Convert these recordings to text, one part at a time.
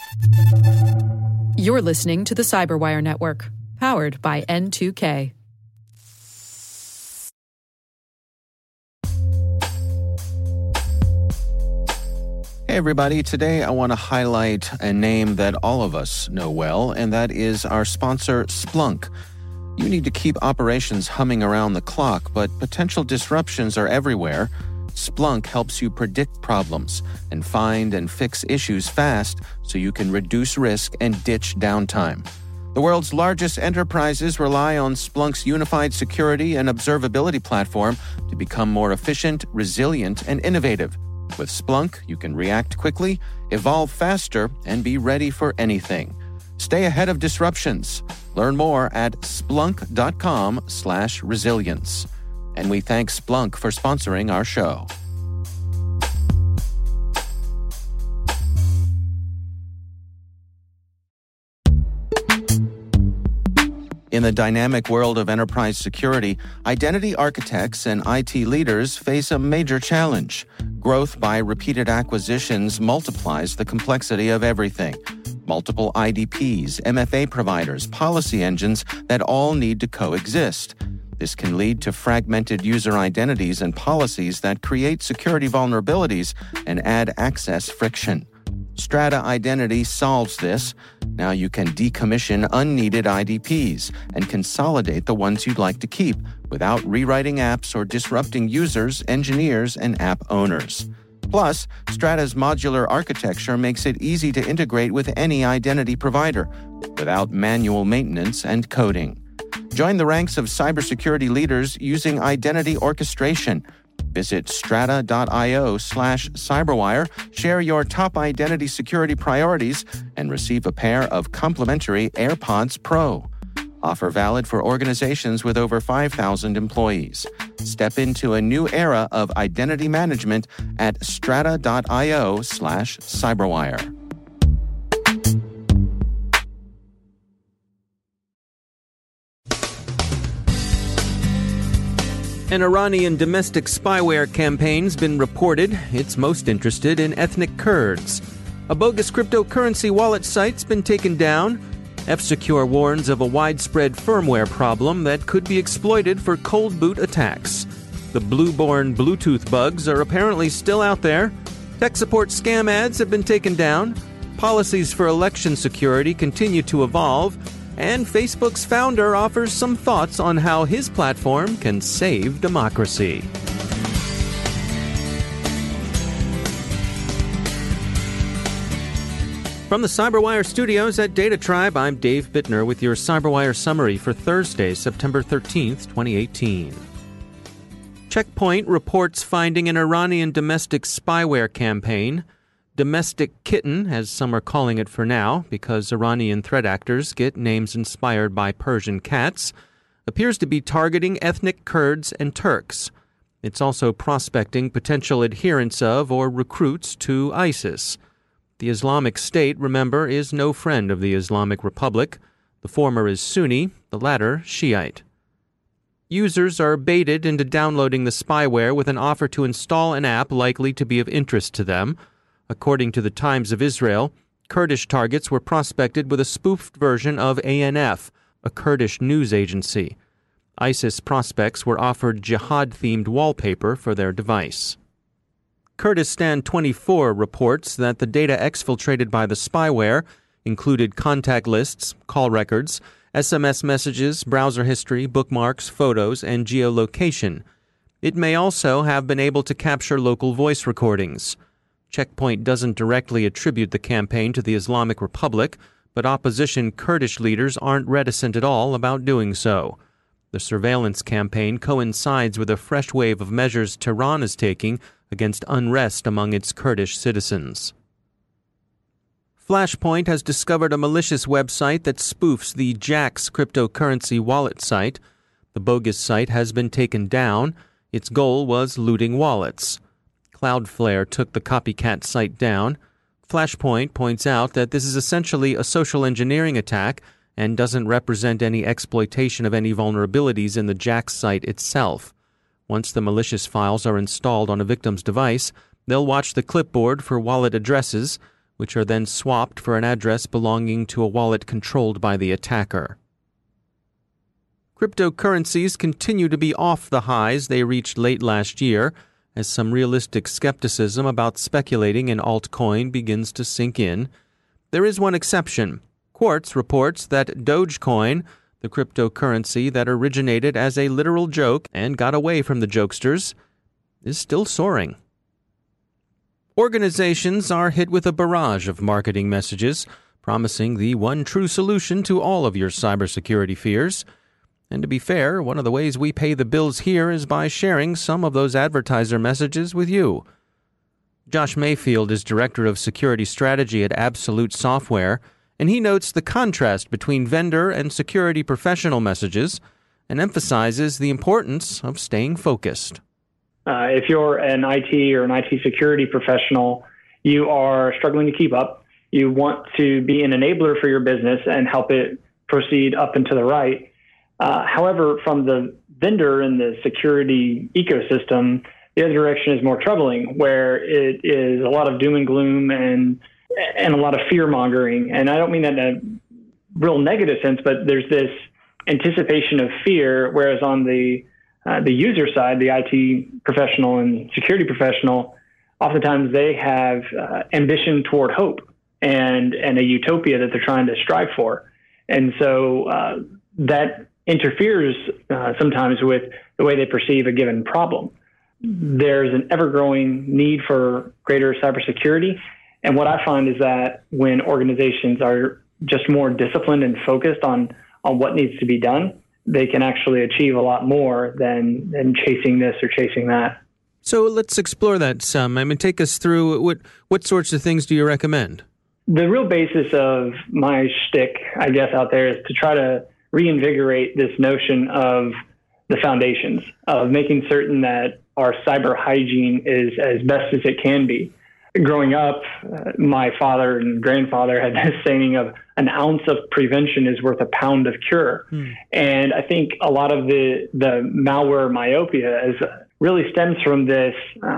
You're listening to the Cyberwire Network, powered by N2K. Hey everybody, today I want to highlight a name that all of us know well, and that is our sponsor, Splunk. You need to keep operations humming around the clock, but potential disruptions are everywhere. Splunk helps you predict problems and find and fix issues fast so you can reduce risk and ditch downtime. The world's largest enterprises rely on Splunk's unified security and observability platform to become more efficient, resilient, and innovative. With Splunk, you can react quickly, evolve faster, and be ready for anything. Stay ahead of disruptions. Learn more at splunk.com/resilience. And we thank Splunk for sponsoring our show. In the dynamic world of enterprise security, identity architects and IT leaders face a major challenge. Growth by repeated acquisitions multiplies the complexity of everything. Multiple IDPs, MFA providers, policy engines that all need to coexist. This can lead to fragmented user identities and policies that create security vulnerabilities and add access friction. Strata Identity solves this. Now you can decommission unneeded IDPs and consolidate the ones you'd like to keep without rewriting apps or disrupting users, engineers, and app owners. Plus, Strata's modular architecture makes it easy to integrate with any identity provider without manual maintenance and coding. Join the ranks of cybersecurity leaders using identity orchestration. Visit strata.io/cyberwire, share your top identity security priorities, and receive a pair of complimentary AirPods Pro. Offer valid for organizations with over 5,000 employees. Step into a new era of identity management at strata.io/cyberwire. An Iranian domestic spyware campaign's been reported. It's most interested in ethnic Kurds. A bogus cryptocurrency wallet site's been taken down. F-Secure warns of a widespread firmware problem that could be exploited for cold boot attacks. The Blueborn Bluetooth bugs are apparently still out there. Tech support scam ads have been taken down. Policies for election security continue to evolve. And Facebook's founder offers some thoughts on how his platform can save democracy. From the Cyberwire studios at Data Tribe, I'm Dave Bittner with your Cyberwire summary for Thursday, September 13th, 2018. Checkpoint reports finding an Iranian domestic spyware campaign. Domestic Kitten, as some are calling it for now, because Iranian threat actors get names inspired by Persian cats, appears to be targeting ethnic Kurds and Turks. It's also prospecting potential adherents of or recruits to ISIS. The Islamic State, remember, is no friend of the Islamic Republic. The former is Sunni, the latter Shiite. Users are baited into downloading the spyware with an offer to install an app likely to be of interest to them. According to the Times of Israel, Kurdish targets were prospected with a spoofed version of ANF, a Kurdish news agency. ISIS prospects were offered jihad-themed wallpaper for their device. Kurdistan 24 reports that the data exfiltrated by the spyware included contact lists, call records, SMS messages, browser history, bookmarks, photos, and geolocation. It may also have been able to capture local voice recordings. Checkpoint doesn't directly attribute the campaign to the Islamic Republic, but opposition Kurdish leaders aren't reticent at all about doing so. The surveillance campaign coincides with a fresh wave of measures Tehran is taking against unrest among its Kurdish citizens. Flashpoint has discovered a malicious website that spoofs the Jaxx cryptocurrency wallet site. The bogus site has been taken down. Its goal was looting wallets. Cloudflare took the copycat site down. Flashpoint points out that this is essentially a social engineering attack and doesn't represent any exploitation of any vulnerabilities in the Jaxx site itself. Once the malicious files are installed on a victim's device, they'll watch the clipboard for wallet addresses. which are then swapped for an address belonging to a wallet controlled by the attacker. Cryptocurrencies continue to be off the highs they reached late last year, as some realistic skepticism about speculating in altcoin begins to sink in. There is one exception. Quartz reports that Dogecoin, the cryptocurrency that originated as a literal joke and got away from the jokesters, is still soaring. Organizations are hit with a barrage of marketing messages promising the one true solution to all of your cybersecurity fears. And to be fair, one of the ways we pay the bills here is by sharing some of those advertiser messages with you. Josh Mayfield is Director of Security Strategy at Absolute Software, and he notes the contrast between vendor and security professional messages and emphasizes the importance of staying focused. If you're an IT or an IT security professional, you are struggling to keep up. You want to be an enabler for your business and help it proceed up and to the right. However, from the vendor and the security ecosystem, the other direction is more troubling, where it is a lot of doom and gloom and a lot of fear mongering. And I don't mean that in a real negative sense, but there's this anticipation of fear, whereas on the user side, the IT professional and security professional, oftentimes they have ambition toward hope and a utopia that they're trying to strive for. And so that interferes sometimes with the way they perceive a given problem. There's an ever-growing need for greater cybersecurity. And what I find is that when organizations are just more disciplined and focused on what needs to be done, they can actually achieve a lot more than chasing this or chasing that. So let's explore that some. I mean, take us through what sorts of things do you recommend? The real basis of my shtick, I guess, out there is to try to reinvigorate this notion of the foundations, of making certain that our cyber hygiene is as best as it can be. Growing up, my father and grandfather had this saying of an ounce of prevention is worth a pound of cure. And I think a lot of the malware myopia really stems from this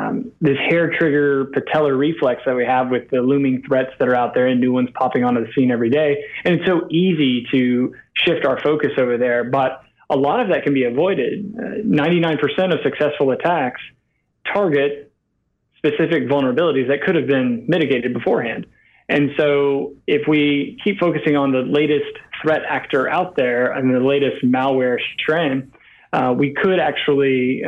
hair trigger patellar reflex that we have with the looming threats that are out there and new ones popping onto the scene every day. And it's so easy to shift our focus over there, but a lot of that can be avoided. 99% of successful attacks target specific vulnerabilities that could have been mitigated beforehand. And so if we keep focusing on the latest threat actor out there and the latest malware strand, we could actually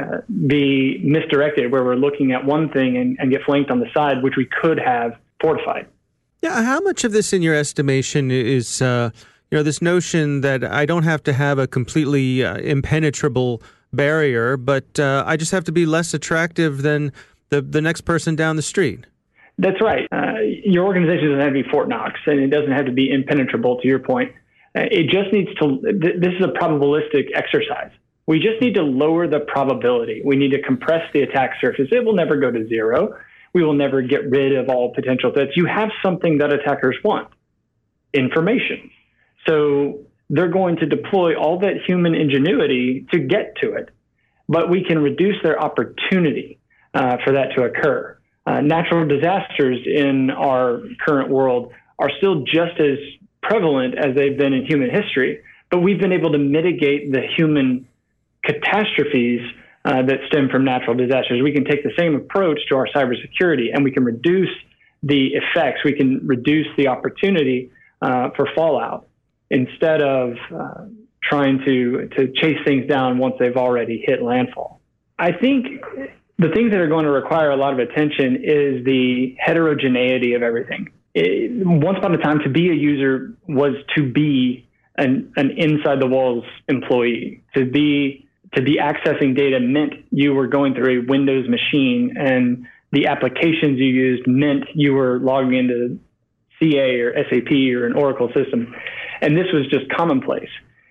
be misdirected where we're looking at one thing and get flanked on the side, which we could have fortified. Yeah, how much of this, in your estimation, is this notion that I don't have to have a completely impenetrable barrier, but I just have to be less attractive than the next person down the street? That's right. Your organization doesn't have to be Fort Knox, and it doesn't have to be impenetrable, to your point. It just needs to, this is a probabilistic exercise. We just need to lower the probability. We need to compress the attack surface. It will never go to zero. We will never get rid of all potential threats. You have something that attackers want, information. So they're going to deploy all that human ingenuity to get to it, but we can reduce their opportunity for that to occur. Natural disasters in our current world are still just as prevalent as they've been in human history, but we've been able to mitigate the human catastrophes that stem from natural disasters. We can take the same approach to our cybersecurity, and we can reduce the effects. We can reduce the opportunity for fallout instead of trying to chase things down once they've already hit landfall. I think the things that are going to require a lot of attention is the heterogeneity of everything. Once upon a time, to be a user was to be an inside the walls employee. To be accessing data meant you were going through a Windows machine, and the applications you used meant you were logging into CA or SAP or an Oracle system. And this was just commonplace.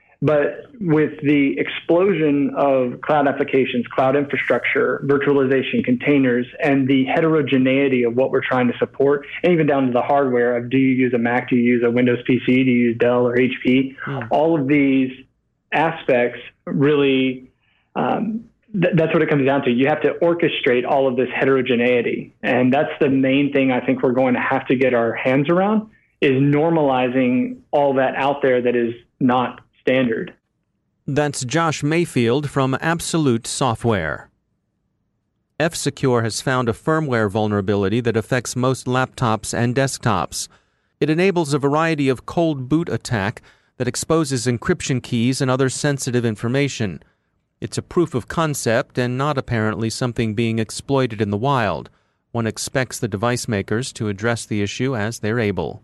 But with the explosion of cloud applications, cloud infrastructure, virtualization, containers, and the heterogeneity of what we're trying to support, and even down to the hardware of do you use a Mac, do you use a Windows PC, do you use Dell or HP, all of these aspects really That's what it comes down to. You have to orchestrate all of this heterogeneity. And that's the main thing I think we're going to have to get our hands around, is normalizing all that out there that is not standard. That's Josh Mayfield from Absolute Software. F-Secure has found a firmware vulnerability that affects most laptops and desktops. It enables a variety of cold boot attack that exposes encryption keys and other sensitive information. It's a proof of concept and not apparently something being exploited in the wild. One expects the device makers to address the issue as they're able.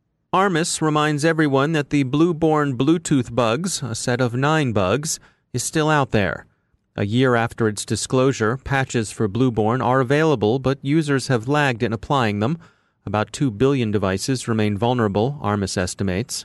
Armis reminds everyone that the Blueborn Bluetooth bugs, a set of 9 bugs, is still out there. A year after its disclosure, patches for Blueborn are available, but users have lagged in applying them. About 2 billion devices remain vulnerable, Armis estimates.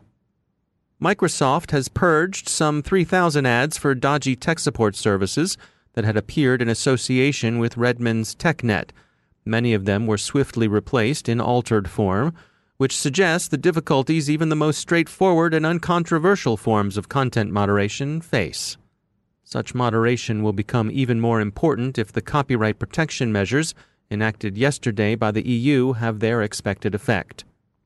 Microsoft has purged some 3,000 ads for dodgy tech support services that had appeared in association with Redmond's TechNet. Many of them were swiftly replaced in altered form, which suggests the difficulties even the most straightforward and uncontroversial forms of content moderation face. Such moderation will become even more important if the copyright protection measures enacted yesterday by the EU have their expected effect.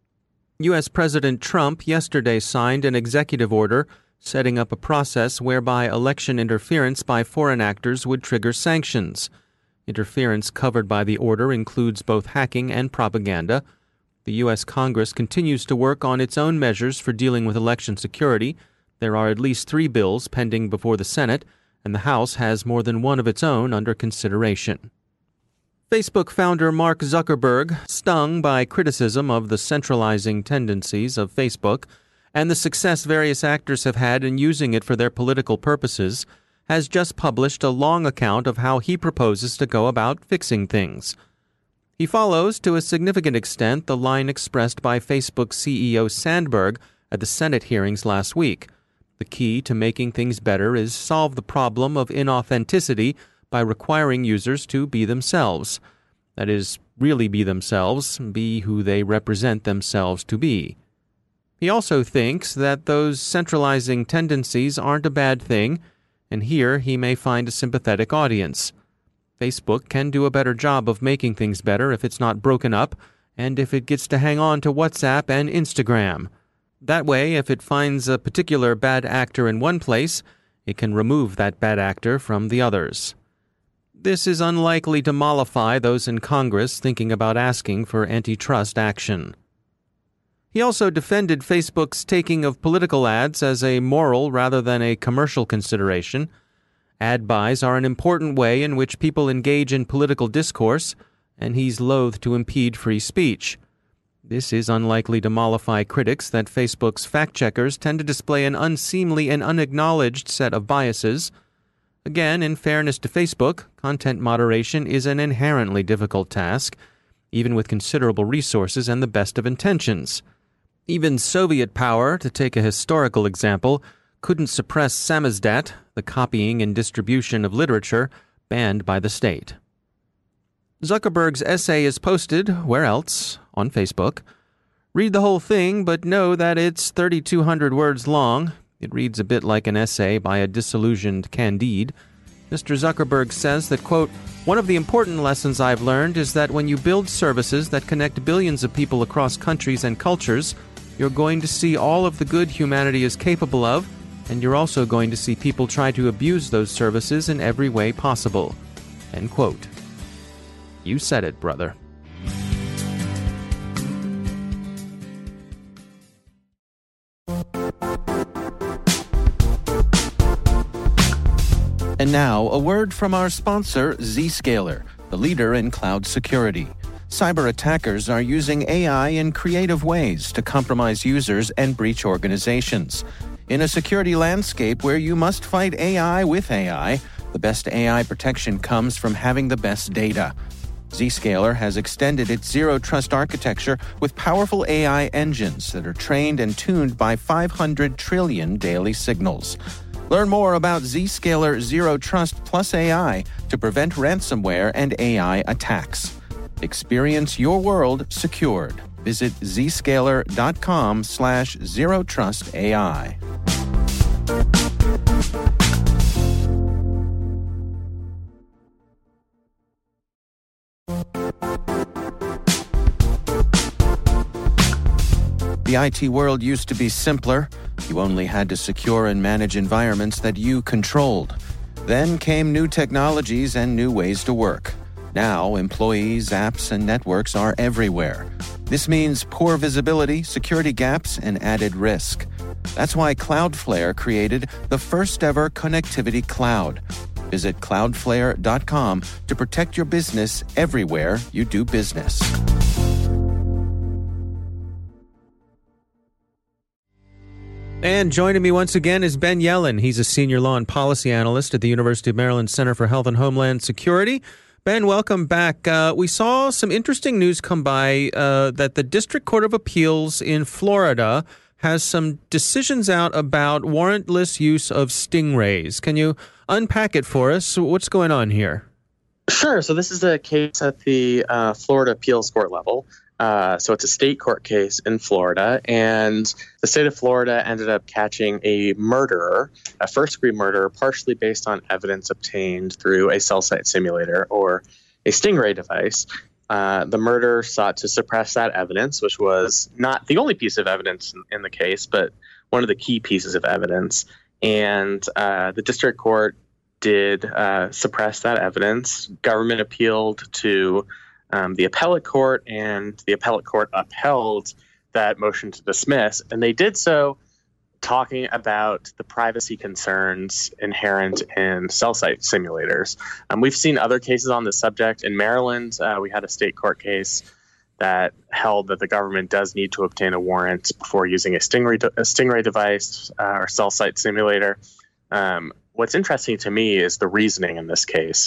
U.S. President Trump yesterday signed an executive order setting up a process whereby election interference by foreign actors would trigger sanctions. Interference covered by the order includes both hacking and propaganda. The U.S. Congress continues to work on its own measures for dealing with election security. There are at least 3 bills pending before the Senate, and the House has more than one of its own under consideration. Facebook founder Mark Zuckerberg, stung by criticism of the centralizing tendencies of Facebook and the success various actors have had in using it for their political purposes, has just published a long account of how he proposes to go about fixing things. He follows, to a significant extent, the line expressed by Facebook CEO Sandberg at the Senate hearings last week. The key to making things better is solve the problem of inauthenticity by requiring users to be themselves. That is, really be themselves, be who they represent themselves to be. He also thinks that those centralizing tendencies aren't a bad thing, and here he may find a sympathetic audience. Facebook can do a better job of making things better if it's not broken up, and if it gets to hang on to WhatsApp and Instagram. That way, if it finds a particular bad actor in one place, it can remove that bad actor from the others. This is unlikely to mollify those in Congress thinking about asking for antitrust action. He also defended Facebook's taking of political ads as a moral rather than a commercial consideration. Ad buys are an important way in which people engage in political discourse, and he's loath to impede free speech. This is unlikely to mollify critics that Facebook's fact-checkers tend to display an unseemly and unacknowledged set of biases. Again, in fairness to Facebook, content moderation is an inherently difficult task, even with considerable resources and the best of intentions. Even Soviet power, to take a historical example, couldn't suppress samizdat, the copying and distribution of literature, banned by the state. Zuckerberg's essay is posted, where else? On Facebook. Read the whole thing, but know that it's 3,200 words long. It reads a bit like an essay by a disillusioned Candide. Mr. Zuckerberg says that, quote, "One of the important lessons I've learned is that when you build services that connect billions of people across countries and cultures, you're going to see all of the good humanity is capable of, and you're also going to see people try to abuse those services in every way possible." End quote. You said it, brother. And now, a word from our sponsor, Zscaler, the leader in cloud security. Cyber attackers are using AI in creative ways to compromise users and breach organizations. In a security landscape where you must fight AI with AI, the best AI protection comes from having the best data. Zscaler has extended its Zero Trust architecture with powerful AI engines that are trained and tuned by 500 trillion daily signals. Learn more about Zscaler Zero Trust Plus AI to prevent ransomware and AI attacks. Experience your world secured. Visit zscaler.com/zerotrustai. The IT world used to be simpler. You only had to secure and manage environments that you controlled. Then came new technologies and new ways to work. Now, employees, apps, and networks are everywhere. This means poor visibility, security gaps, and added risk. That's why Cloudflare created the first-ever connectivity cloud. Visit cloudflare.com to protect your business everywhere you do business. And joining me once again is Ben Yelin. He's a senior law and policy analyst at the University of Maryland Center for Health and Homeland Security. Ben, welcome back. We saw some interesting news come by that the District Court of Appeals in Florida has some decisions out about warrantless use of stingrays. Can you unpack it for us? What's going on here? Sure. So this is a case at the Florida Appeals Court level. So it's a state court case in Florida, and the state of Florida ended up catching a murderer, a first-degree murderer, partially based on evidence obtained through a cell site simulator or a stingray device. The murderer sought to suppress that evidence, which was not the only piece of evidence in the case, but one of the key pieces of evidence. And the district court did suppress that evidence. Government appealed to the appellate court, and the appellate court upheld that motion to dismiss. And they did so talking about the privacy concerns inherent in cell site simulators. We've seen other cases on this subject. In Maryland, we had a state court case that held that the government does need to obtain a warrant before using a stingray device or cell site simulator. What's interesting to me is the reasoning in this case.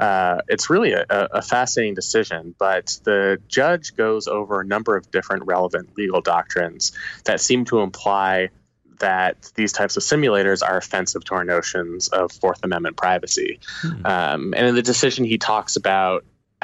It's really a fascinating decision, but the judge goes over a number of different relevant legal doctrines that seem to imply that these types of simulators are offensive to our notions of Fourth Amendment privacy. And in the decision, he talks about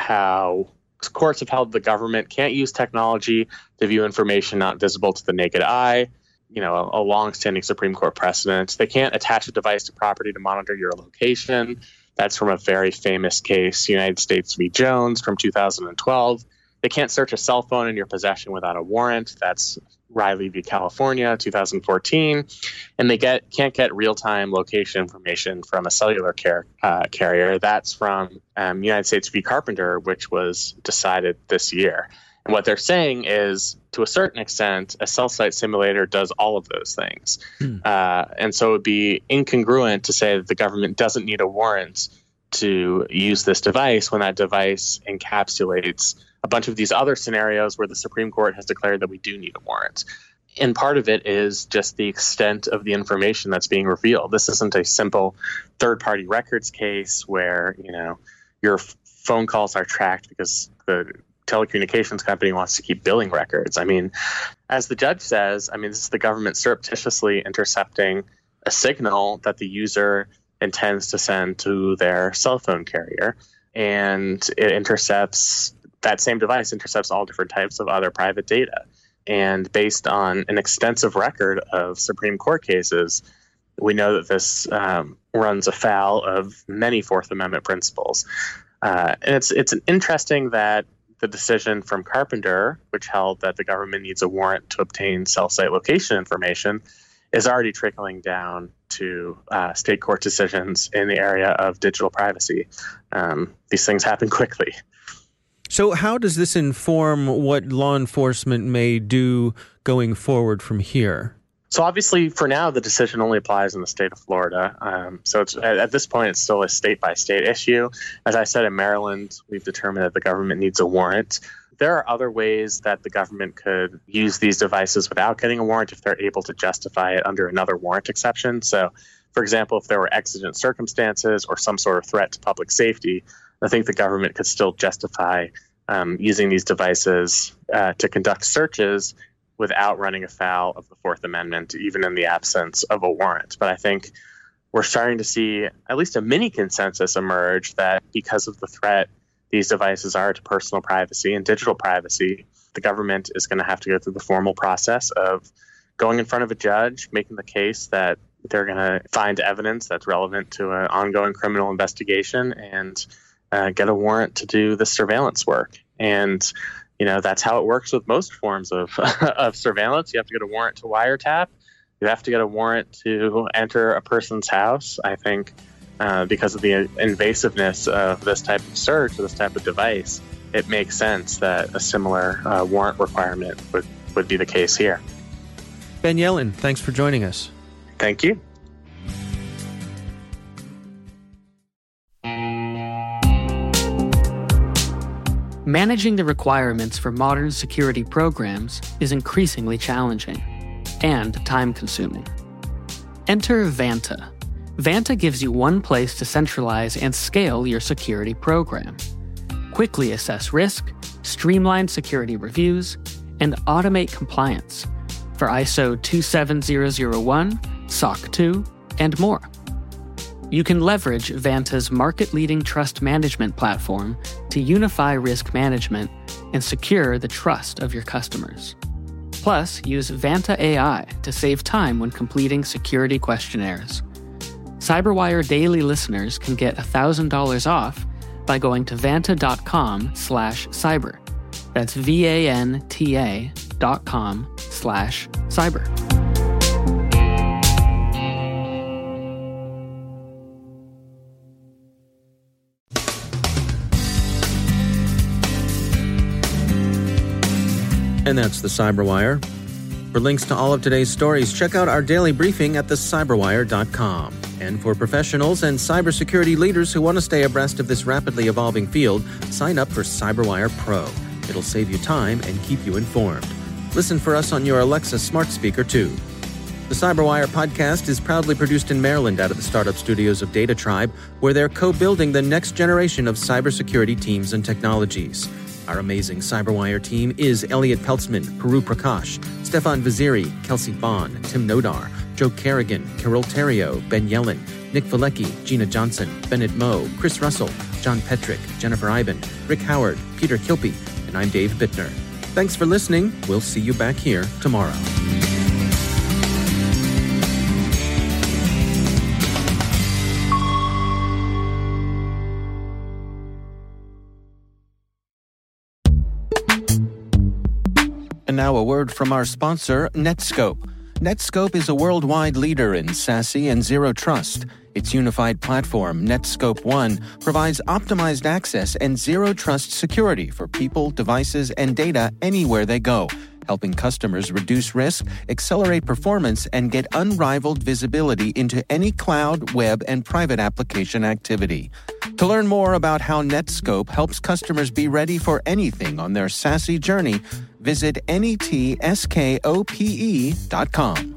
how courts have held the government can't use technology to view information not visible to the naked eye. You know, a long-standing Supreme Court precedent. They can't attach a device to property to monitor your location. That's from a very famous case, United States v. Jones from 2012. They can't search a cell phone in your possession without a warrant. That's Riley v. California, 2014. And they can't get real-time location information from a cellular carrier. That's from United States v. Carpenter, which was decided this year. And what they're saying is, to a certain extent, a cell site simulator does all of those things. And so it would be incongruent to say that the government doesn't need a warrant to use this device when that device encapsulates a bunch of these other scenarios where the Supreme Court has declared that we do need a warrant. And part of it is just the extent of the information that's being revealed. This isn't a simple third-party records case where, you know, your phone calls are tracked because the telecommunications company wants to keep billing records. I mean, as the judge says, this is the government surreptitiously intercepting a signal that the user intends to send to their cell phone carrier. And it intercepts, that same device intercepts all different types of other private data. And based on an extensive record of Supreme Court cases, we know that this runs afoul of many Fourth Amendment principles. And it's interesting that the decision from Carpenter, which held that the government needs a warrant to obtain cell site location information, is already trickling down to state court decisions in the area of digital privacy. These things happen quickly. So how does this inform what law enforcement may do going forward from here? So obviously, for now, the decision only applies in the state of Florida. So it's, at this point, it's still a state-by-state issue. As I said, in Maryland, we've determined that the government needs a warrant. There are other ways that the government could use these devices without getting a warrant if they're able to justify it under another warrant exception. So, for example, if there were exigent circumstances or some sort of threat to public safety, I think the government could still justify using these devices to conduct searches without running afoul of the Fourth Amendment, even in the absence of a warrant. But I think we're starting to see at least a mini consensus emerge that because of the threat these devices are to personal privacy and digital privacy, the government is going to have to go through the formal process of going in front of a judge, making the case that they're going to find evidence that's relevant to an ongoing criminal investigation and get a warrant to do the surveillance work. And that's how it works with most forms of of surveillance. You have to get a warrant to wiretap. You have to get a warrant to enter a person's house. I think because of the invasiveness of this type of search or this type of device, it makes sense that a similar warrant requirement would be the case here. Ben Yelin, thanks for joining us. Thank you. Managing the requirements for modern security programs is increasingly challenging and time-consuming. Enter Vanta. Vanta gives you one place to centralize and scale your security program. Quickly assess risk, streamline security reviews, and automate compliance for ISO 27001, SOC 2, and more. You can leverage Vanta's market-leading trust management platform to unify risk management and secure the trust of your customers. Plus, use Vanta AI to save time when completing security questionnaires. CyberWire Daily listeners can get $1,000 off by going to vanta.com/cyber. That's vanta.com/cyber. And that's the Cyberwire. For links to all of today's stories, check out our daily briefing at thecyberwire.com. And for professionals and cybersecurity leaders who want to stay abreast of this rapidly evolving field, sign up for CyberWire Pro. It'll save you time and keep you informed. Listen for us on your Alexa smart speaker, too. The Cyberwire podcast is proudly produced in Maryland out of the startup studios of Data Tribe, where they're co-building the next generation of cybersecurity teams and technologies. Our amazing Cyberwire team is Elliot Peltzman, Puru Prakash, Stefan Vaziri, Kelsey Bond, Tim Nodar, Joe Kerrigan, Carol Terrio, Ben Yelin, Nick Valecki, Gina Johnson, Bennett Moe, Chris Russell, John Petrick, Jennifer Iben, Rick Howard, Peter Kilpie, and I'm Dave Bittner. Thanks for listening. We'll see you back here tomorrow. And now a word from our sponsor, Netskope. Netskope is a worldwide leader in SASE and Zero Trust. Its unified platform, Netskope One, provides optimized access and Zero Trust security for people, devices, and data anywhere they go, helping customers reduce risk, accelerate performance, and get unrivaled visibility into any cloud, web, and private application activity. To learn more about how Netskope helps customers be ready for anything on their SASE journey, visit netskope.com.